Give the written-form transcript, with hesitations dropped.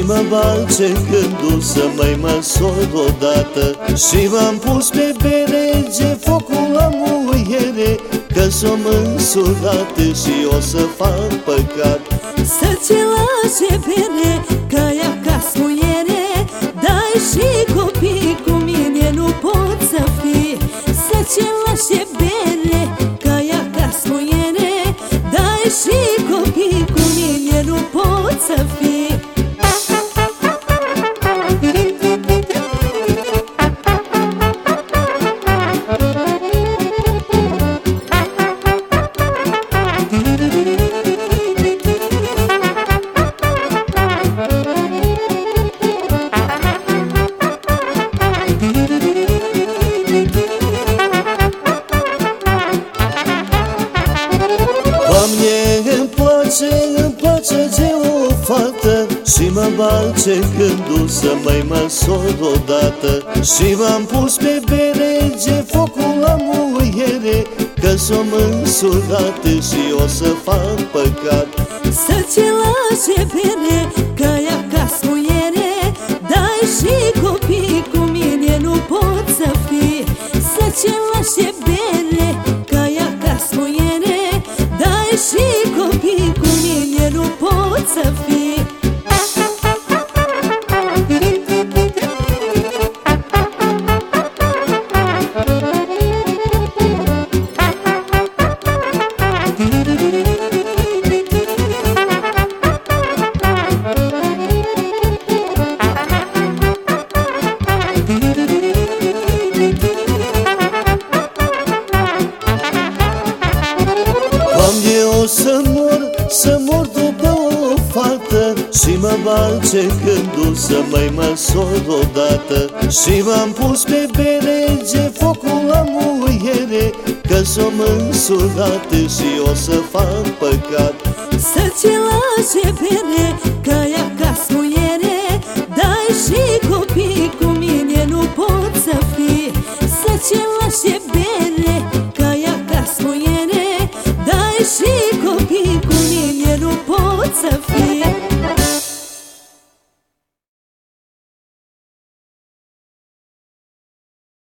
mă balce gândul să mai măsor odată. Și m-am pus pe berege focul la muiere, că s-o mânsurată și o să fac păcat. Să ce lase bere, că ea ca smuiere, dai și copii cu mine nu pot să fii. Să ce lase bere, că ea ca smuiere, dai și copii cu mine nu pot să fii. Îmi place de o fată și mă balce gândul să mai măsor odată. Și m-am pus pe berege focul la muiere, că s-o mânsurată și o să fac păcat. Să ce lase bere, că ea ca smuiere, dai și copii cu mine nu pot să fii. Să ce lase bere, că ea ca smuiere, dai și copii cu mine nu pot să fii. Să mor după o fată și mă balce gândul să mai măsor odată. Și m-am pus pe berege focul la muiere, că s-o mânsurată și o să fac păcat. Să ce lase bere, că ea ca smuiere, dai și copii cu mine nu pot să fii. Să ce lase bere, că ea ca smuiere, dai și copii cu mine nu pot să fii.